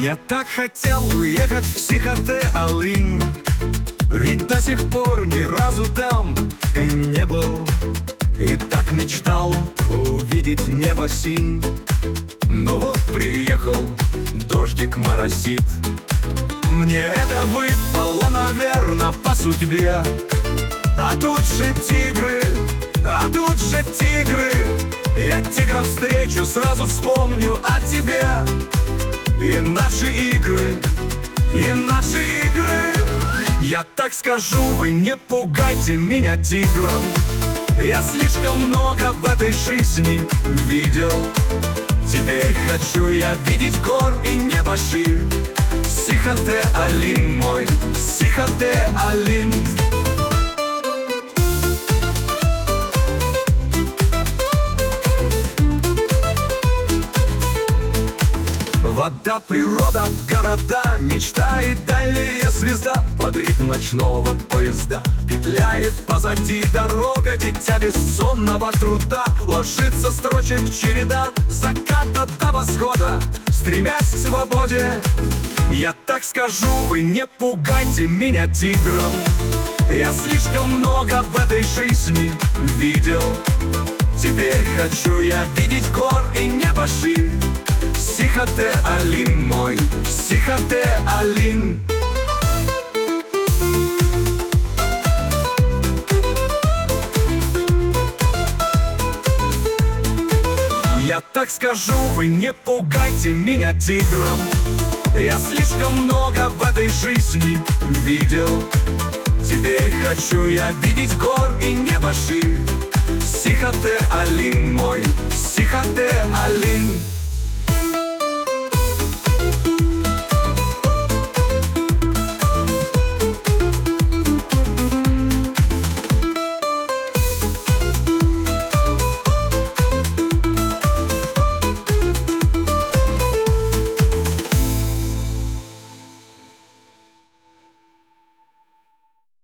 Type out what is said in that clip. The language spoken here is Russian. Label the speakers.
Speaker 1: Я так хотел уехать в Сихотэ-Алынь, ведь до сих пор ни разу там не был. И так мечтал увидеть небо синь. Но вот приехал, дождик моросит. Мне это выпало, наверно, по судьбе. А тут же тигры, а тут же тигры. Я тигра встречу, сразу вспомню о тебе. И наши игры, и наши игры. Я так скажу, вы не пугайте меня тигром. Я слишком много в этой жизни видел. Теперь хочу я видеть гор и небо ширь. Сихотэ-Алынь мой, Сихотэ-Алынь. Вода, природа, города, мечта и дальняя звезда. Под ритм ночного поезда петляет позади дорога. Дитя бессонного труда ложится строчек череда. Заката до восхода, стремясь к свободе. Я так скажу, вы не пугайте меня тигром. Я слишком много в этой жизни видел. Теперь хочу я видеть гор и небо ширь. Сихотэ-Алынь мой, Сихотэ-Алынь. Я так скажу, вы не пугайте меня тигром. Я слишком много в этой жизни видел. Теперь хочу я видеть гор и небо ширь. Сихотэ-Алынь мой, Сихотэ-Алынь.